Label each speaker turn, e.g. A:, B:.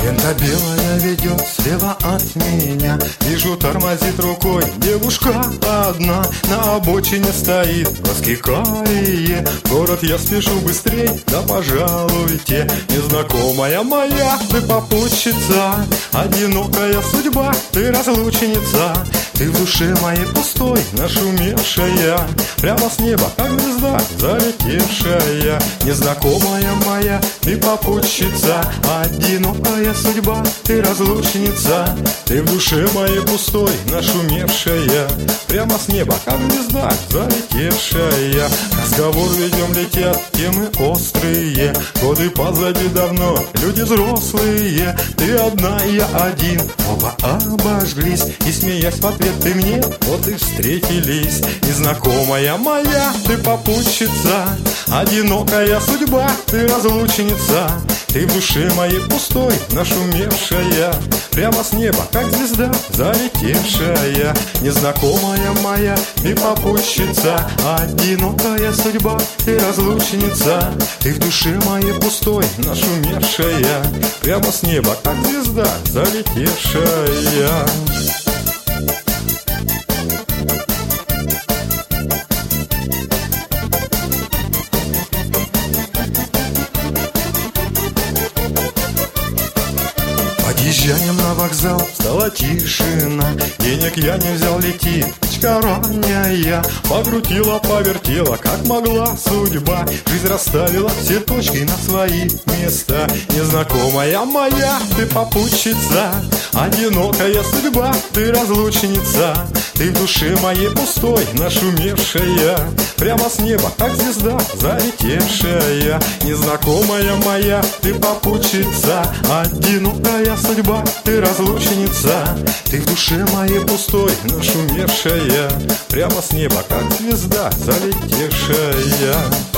A: Лента белая ведет слева от меня. Вижу, тормозит рукой девушка одна. На обочине стоит глазки карие. В город я спешу быстрей, да пожалуйте. Незнакомая моя, ты попутчица. Одинокая судьба, ты разлучница. Ты в душе моей пустой, нашумевшая. Прямо с неба, как звезда, залетевшая. Незнакомая моя, ты попутчица. Одинокая судьба, ты разлучница. Ты в душе моей пустой, нашумевшая. Прямо с неба, как звезда, залетевшая. Разговор ведем, летят темы острые. Годы позади давно, люди взрослые. Ты одна, я один, оба обожглись. И смеясь в ответ ты мне, вот и встретились. Незнакомая моя, ты попутчица. Одинокая судьба, ты разлучница. Ты в душе моей пустой, нашумевшая. Прямо с неба, как звезда, залетевшая. Незнакомая моя, ты попутчица. Одинокая судьба, ты разлучница. Ты в душе моей пустой, нашумевшая. Прямо с неба, как звезда, залетевшая. Подъезжаем на вокзал, стала тишина. Денег я не взял, летит птичка ранняя. Покрутила, повертела, как могла судьба. Жизнь расставила все точки на свои места. Незнакомая моя, ты попутчица. Одинокая судьба, ты разлучница. Ты в душе моей пустой, нашумевшая. Прямо с неба, как звезда, залетевшая. Незнакомая моя, ты попутчица. Одинокая судьба, ты разлучница. Ты в душе моей пустой, нашумевшая. Прямо с неба, как звезда, залетевшая.